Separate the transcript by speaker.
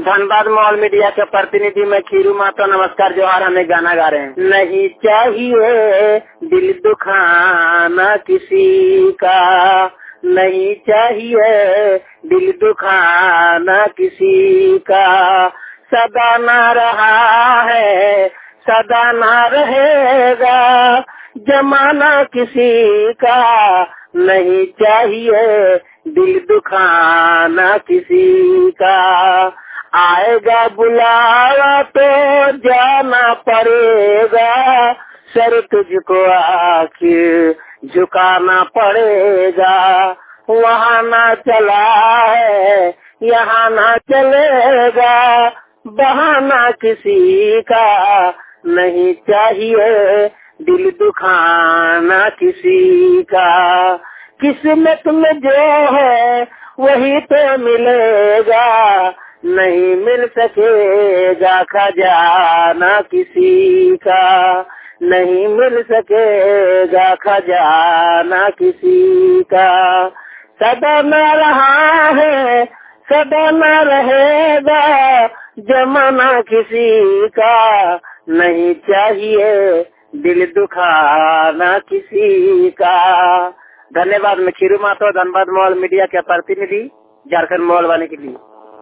Speaker 1: Dhanbad mall media के प्रतिनिधि मैं खीरू माता नमस्कार जोहार। हमें गाना गा रहे हैं। नहीं चाहिए दिल दुखाना किसी का, नहीं चाहिए दिल दुखाना किसी का, सदा ना रहा है सदा ना रहेगा जमाना किसी का, नहीं चाहिए दिल दुखाना किसी का। आएगा बुलावा तो जाना पड़ेगा, सर तुझको आखिर झुकाना पड़ेगा। वहाँ ना चला है यहाँ ना चलेगा, बहाना किसी का, नहीं चाहिए दिल दुखाना किसी का। किस्मत में जो है वही तो मिलेगा, नहीं मिल सकेगा खजाना किसी का, नहीं मिल सकेगा खजाना किसी का। सदा न रहा है सदा न रहेगा जमाना किसी का, नहीं चाहिए दिल दुखाना किसी का। धन्यवाद। मैं खीरू मातो, धनबाद मॉल मीडिया के प्रतिनिधि, झारखंड मॉल वाले के लिए।